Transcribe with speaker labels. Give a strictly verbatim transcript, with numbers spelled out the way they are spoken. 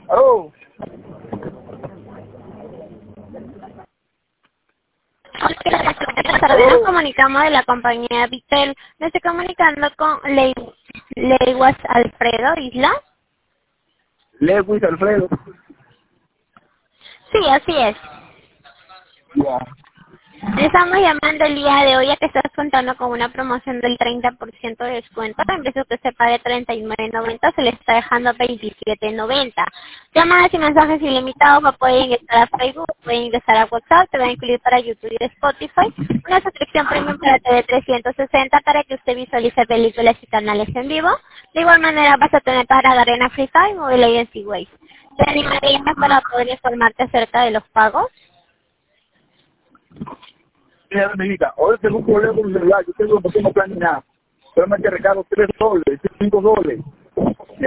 Speaker 1: Oh.
Speaker 2: Hola, nos comunicamos de la compañía Vitel. Me estoy comunicando con Le Lewis Alfredo Isla.
Speaker 1: Lewis Alfredo.
Speaker 2: Sí, así es.
Speaker 1: Ya.
Speaker 2: Estamos llamando el día de hoy ya que estás contando con una promoción del treinta por ciento de descuento. En vez de que se pague treinta y nueve noventa, se le está dejando veintisiete noventa. Llamadas y mensajes ilimitados, va a poder ingresar a Facebook, puede ingresar a WhatsApp, te va a incluir para YouTube y Spotify. Una suscripción premium para T V trescientos sesenta para que usted visualice películas y canales en vivo. De igual manera vas a tener para Garena Free Time, Mobile Legends y Waze. ¿Te animarías para poder informarte acerca de los pagos?
Speaker 1: Mira, amiguita, ahora tengo un problema con mi celular. Yo tengo, no tengo plan ni nada. Solamente recargo tres soles, cinco soles.